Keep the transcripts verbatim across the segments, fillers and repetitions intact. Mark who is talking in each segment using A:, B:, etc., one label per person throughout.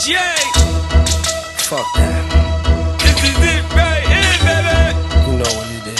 A: J.
B: Fuck that.
A: This is it right here, baby.
B: You know what it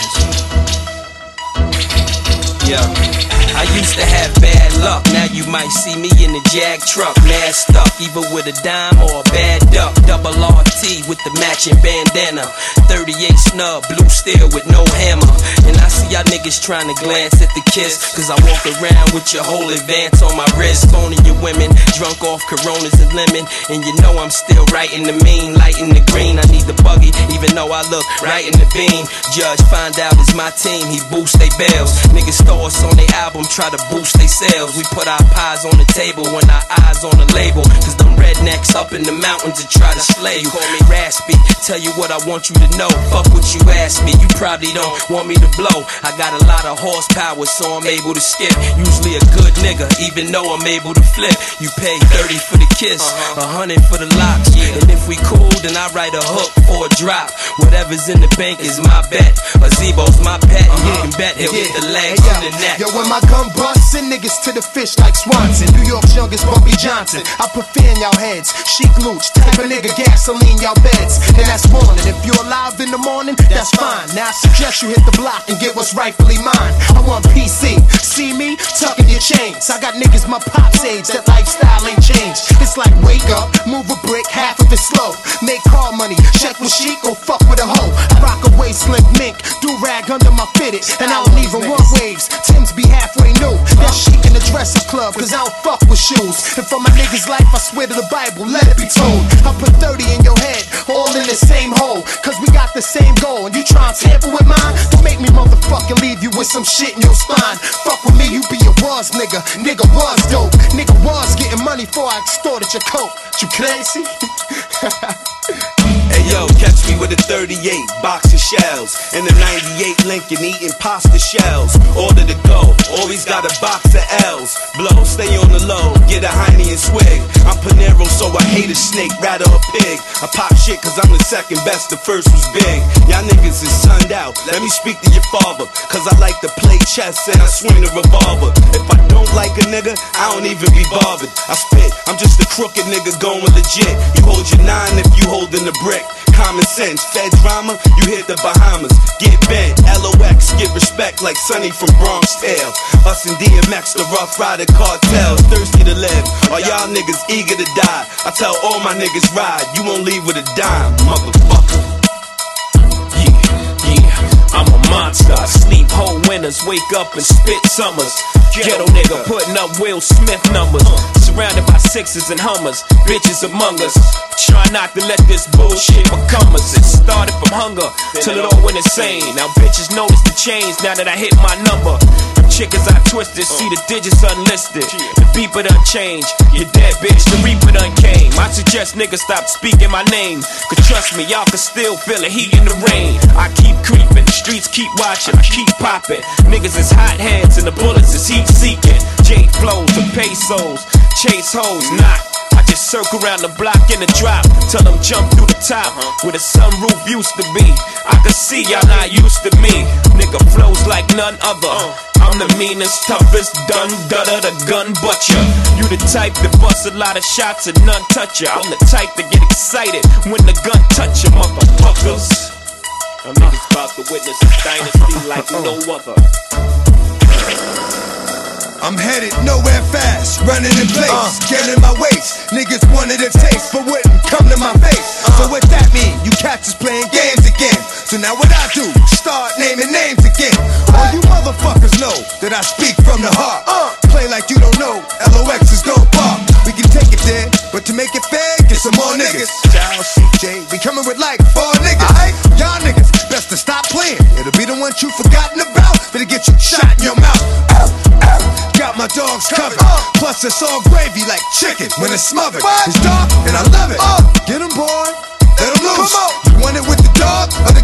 B: is.
C: Yeah. I used to have bad luck, now you might see me in the Jag truck, masked up, either with a dime or a bad duck. Double R T with the matching bandana, thirty-eight snub, blue steel with no hammer. And I see y'all niggas trying to glance at the kiss, cause I walk around with your whole advance on my wrist, phoning your women, drunk off Coronas and lemon. And you know I'm still writing the mean, lighting the green. I need the buggy, even though I look right in the beam. Judge find out it's my team, he boost they bells. Niggas throw us on their album, try to boost they sales. We put our pies on the table when our eyes on the label, cause them rednecks up in the mountains to try to slay you. Call me raspy, tell you what I want you to know. Fuck what you ask me, you probably don't want me to blow. I got a lot of horsepower, so I'm able to skip. Usually a good nigga, even though I'm able to flip. You pay thirty for the kiss, a hundred for the locks. And if we cool, then I write a hook or a drop. Whatever's in the bank is my bet. A Zebo's my pet, and you can bet he'll get the legs
D: hey,
C: and the neck.
D: Yo, when my gun busts, send niggas to the fish like Swanson. New York's youngest Bumpy Johnson. I put fear in y'all heads. Chic Luch, type of nigga, gasoline y'all beds. And that's warning. If you're alive in the morning, that's fine. Now I suggest you hit the block and get what's rightfully mine. I want P C. See me? Tucking your chains. I got niggas my pop's age. That lifestyle ain't changed. It's like wake up, move a brick, half of it slow. Make car money, check with Sheik or fuck with a hoe. I rock a waist link mink, do rag under my fitted. And I don't even want waves. Tim's be halfway new. That Sheik in the dressing club, cause I don't fuck with shoes. And for my niggas' life, I swear to the Bible, let it be told. I put thirty in your head, all in the same hole. Cause we got the same goal, and you tryna tamper with mine? Don't make me motherfucking leave you with some shit in your spine. Fuck with me, you be a was nigga. Nigga was dope. Nigga was getting money before I extorted your coat. You crazy?
E: Hey yo, catch me with a thirty-eight box of shells and a ninety-eight Lincoln eating pasta shells. Order to go, always got a box of L's. Blow, stay on the low, get a Heine and swig. I'm Panero, so I hate a snake, rather a pig. I pop shit cause I'm the second best, the first was big. Y'all niggas is sunned out, let me speak to your father, cause I like to play chess and I swing a revolver. If I don't like a nigga, I don't even be bothered. I spit, I'm just a crooked nigga going legit. You hold your nine if you holding the brick. Common sense, Fed drama, you hit the Bahamas. Get bent, L O X, get respect like Sonny from Bronx Tale. Us and D M X, the Rough Rider cartels, thirsty to live. Are y'all niggas eager to die? I tell all my niggas ride, you won't leave with a dime, motherfucker.
F: Yeah, yeah, I'm a monster. I sleep whole winters, wake up and spit summers. Ghetto nigga putting up Will Smith numbers. Surrounded by sixes and hummers, bitches among us. Try not to let this bullshit become us. It started from hunger till it all went insane. Now bitches notice the change now that I hit my number. Them chickens I twisted, see the digits unlisted. The beeper done changed, you dead bitch, the reaper done came. I suggest niggas stop speaking my name, cause trust me, y'all can still feel the heat in the rain. I keep creeping, the streets keep watching, I keep popping. Niggas is hot heads and the bullets is heat seeking. J flows and pesos, chase hoes, not. I just circle around the block in the drop, tell them jump through the top, where the sunroof used to be. I can see y'all not used to me. Nigga flows like none other. I'm the meanest, toughest, done, dudder, the gun butcher. You the type that busts a lot of shots and none touch ya. I'm the type that get excited when the gun touch ya, motherfuckers. I'm niggas about to witness a dynasty like no other.
G: I'm headed nowhere fast, running in place, uh, getting my waist. Niggas wanted a taste, but wouldn't come to my face. Uh, so what that mean? You catch us playing games again. So now what I do? Start naming names again. All you motherfuckers know that I speak from the heart. Uh, play like you don't know, L O X is go far. We can take it there, but to make it fair, get some more niggas. Child C J, we coming with like four niggas. Right? Y'all niggas, best to stop playing. It'll be the ones you forgotten about, better get you shot in your mouth. Ow, ow. Got my dogs covered, plus it's all gravy like chicken when it's smothered. It's dark and I love it. Get 'em boy, let 'em loose. You want it with the dog or the